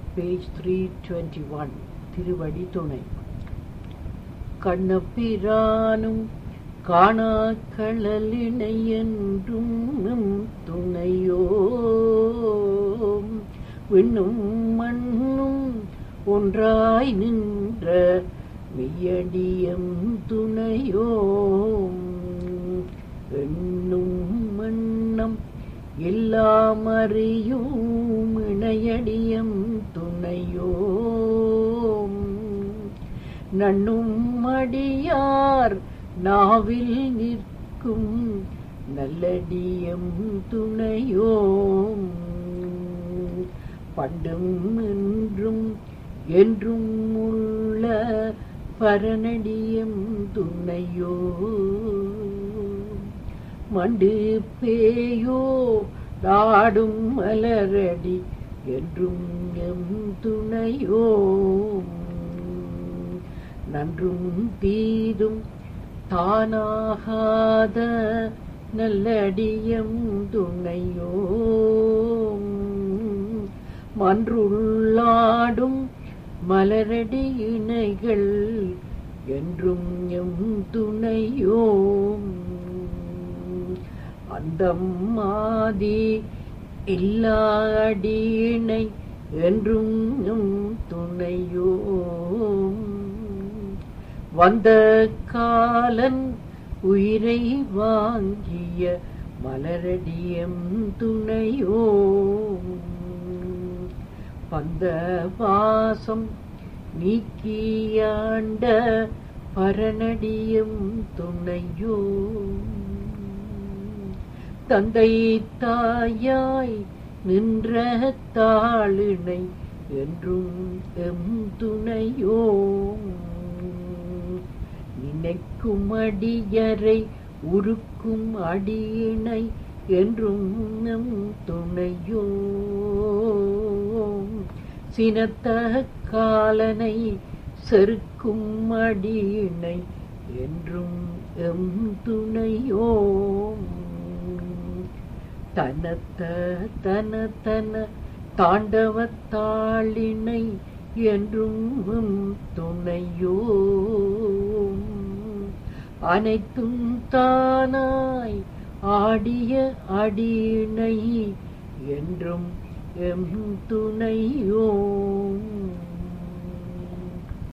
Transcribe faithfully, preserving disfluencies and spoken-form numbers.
page three twenty-one. திருவடி துணை. கண்ணபிரானும் காணாக்களலினை என்றும் துணையோ விண்ணும் மண்ணும் ஒன்றாய் நின்ற மெய்யடியம் துணையோ எண்ணும் மன்னம் எல்லாம் அறியும் இணையடியம் துணையோ நண்ணும் அடியார் நாவில் நிற்கும் நல்லடியம் துணையோ பண்டும் என்றும் என்றும் உள்ள பரநடியம் துணையோ மண்டு பேயோ தாடும் மலரடி என்றும் எம் துணையோ நன்றும் தீதும் தானாகாத நல்லடியம் துணையோ மன்றுள்ளாடும் மலரடி இணைகள் என்றும் எம் துணையோ அந்தம் ஆதி இல்லா அடியினை என்றும் எம் துணையோ வந்த காலன் உயிரை வாங்கிய மலரடியம் துணையோ பந்த வாசம் நீக்கியாண்ட பரநடியம் துணையோ தந்தை தாயாய் நின்ற தாளினை என்றும் எம் துணையோ நினைக்கும் அடியரை உருக்கும் அடியினை என்றும் நம் துணையோ சினத்த காலனை செருக்கும் அடியினை என்றும் எம் துணையோ தனத்த தன தன தாண்டவத்தாளினை என்றும் எம் துணையோ அனைத்தும் தானாய் ஆடிய அடியினை என்றும் எம் துணையோ